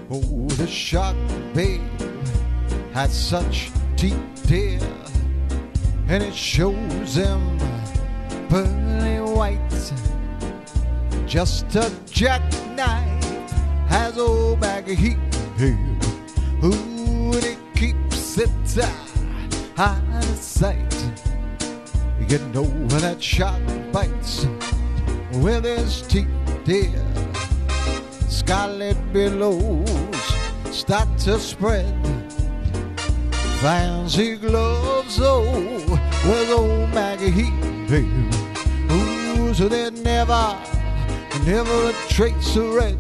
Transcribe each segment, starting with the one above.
Oh, the shark, babe, had such teeth, dear, and it shows them pearly white. Just a jackknife has old Maggie Heat, ooh, and it keeps it out of sight. Getting over that shark bites with his teeth, dear. Scarlet billows start to spread. Fancy gloves, oh, with old Maggie Heat, ooh, so there's never a trace of red.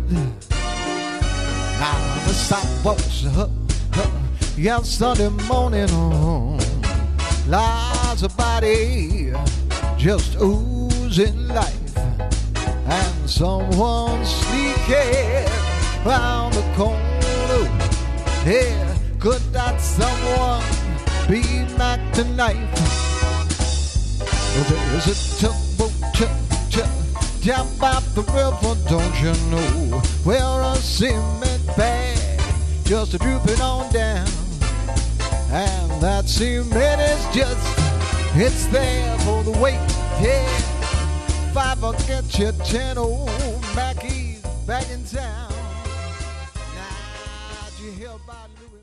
Now the sidewalks, yeah, Sunday morning, lies a body just oozing life, and someone sneaking round the corner. Yeah, could that someone be Mac tonight? There's a tugboat down by the river, don't you know, where a cement bag just drooping on down, and that cement is just, it's there for the weight. Yeah, $5 will get you 10 old Mackies back in town. Now, did you hear about Louis?